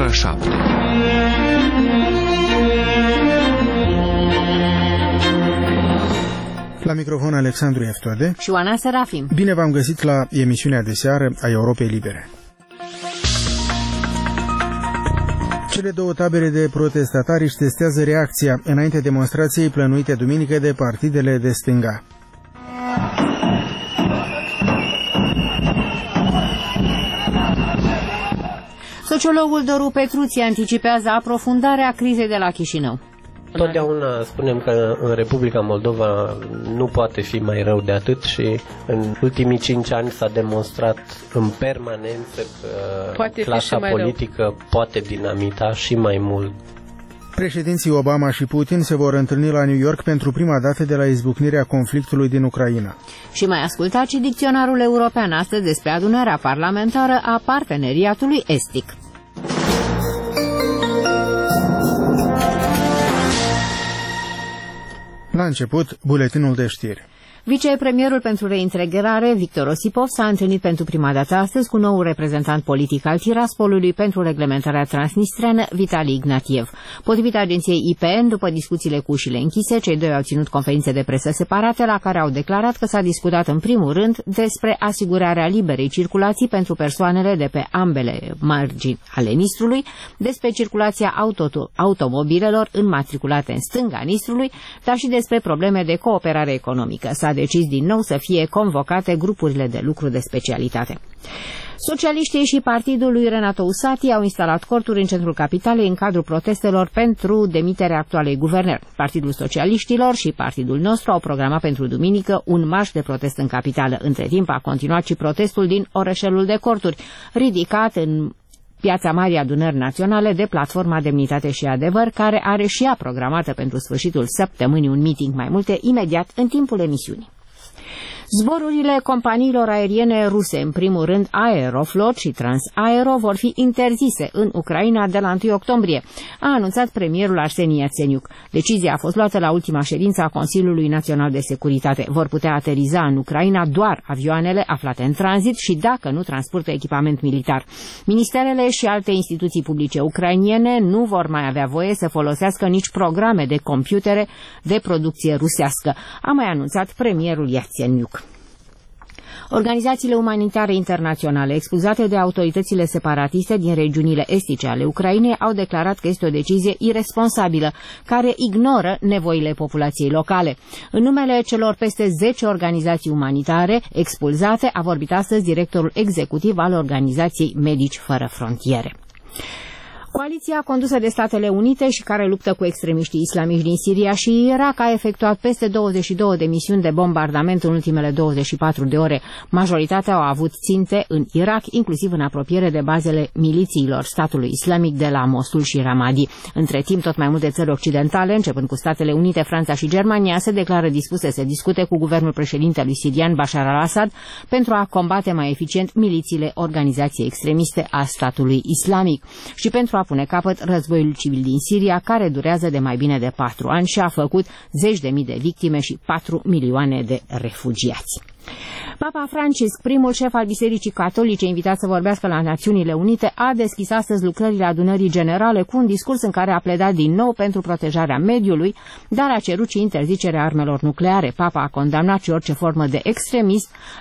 ora 7. La microfon Alexandru Eftode și Oana Serafim. Bine v-am găsit la emisiunea de seară a Europei Libere. Cele două tabere de protestatari își testează reacția înainte demonstrației plănuite duminică de partidele de stânga. Sociologul Doru Petruții anticipează aprofundarea crizei de la Chișinău. Totdeauna spunem că în Republica Moldova nu poate fi mai rău de atât și în ultimii 5 ani s-a demonstrat în permanență că clasa politică poate dinamita și mai mult. Președinții Obama și Putin se vor întâlni la New York pentru prima dată de la izbucnirea conflictului din Ucraina. Și mai ascultați și dicționarul european astăzi despre adunarea parlamentară a Parteneriatului Estic. La început, buletinul de știri. Vicepremierul pentru reintegrare, Victor Osipov, s-a întâlnit pentru prima dată astăzi cu noul reprezentant politic al Tiraspolului pentru reglementarea transnistreană, Vitali Ignatiev. Potrivit agenției IPN, după discuțiile cu ușile închise, cei doi au ținut conferințe de presă separate, la care au declarat că s-a discutat în primul rând despre asigurarea liberei circulații pentru persoanele de pe ambele margini ale Nistrului, despre circulația automobilelor înmatriculate în stânga Nistrului, dar și despre probleme de cooperare economică. S-a decis din nou să fie convocate grupurile de lucru de specialitate. Socialiștii și partidul lui Renato Usati au instalat corturi în centrul capitalei în cadrul protestelor pentru demiterea actualei guverner. Partidul Socialiștilor și partidul nostru au programat pentru duminică un marș de protest în capitală. Între timp a continuat și protestul din orășelul de corturi, ridicat în Piața Marii Adunări Naționale de Platforma Demnitate și Adevăr, care are și ea programată pentru sfârșitul săptămânii un meeting. Mai multe imediat în timpul emisiunii. Zborurile companiilor aeriene ruse, în primul rând Aeroflot și Transaero, vor fi interzise în Ucraina de la 1 octombrie, a anunțat premierul Arseni Iațeniuc. Decizia a fost luată la ultima ședință a Consiliului Național de Securitate. Vor putea ateriza în Ucraina doar avioanele aflate în tranzit și dacă nu transportă echipament militar. Ministerele și alte instituții publice ucrainiene nu vor mai avea voie să folosească nici programe de computere de producție rusească, a mai anunțat premierul Iațeniuc. Organizațiile umanitare internaționale expulzate de autoritățile separatiste din regiunile estice ale Ucrainei au declarat că este o decizie iresponsabilă, care ignoră nevoile populației locale. În numele celor peste 10 organizații umanitare expulzate a vorbit astăzi directorul executiv al organizației Medici Fără Frontiere. Coaliția condusă de Statele Unite și care luptă cu extremiștii islamiști din Siria și Irak a efectuat peste 22 de misiuni de bombardament în ultimele 24 de ore. Majoritatea au avut ținte în Irak, inclusiv în apropiere de bazele milițiilor statului islamic de la Mosul și Ramadi. Între timp, tot mai multe țări occidentale, începând cu Statele Unite, Franța și Germania, se declară dispuse să discute cu guvernul președintelui sirian Bashar al-Assad pentru a combate mai eficient milițiile organizației extremiste a statului islamic și pentru a pune capăt războiul civil din Siria, care durează de mai bine de 4 ani și a făcut 10.000 de victime și 4 milioane de refugiați. Papa Francisc, primul șef al Bisericii Catolice invitat să vorbească la Națiunile Unite, a deschis astăzi lucrările adunării generale cu un discurs în care a pledat din nou pentru protejarea mediului, dar a cerut și interzicerea armelor nucleare. Papa a condamnat și orice formă de extremism,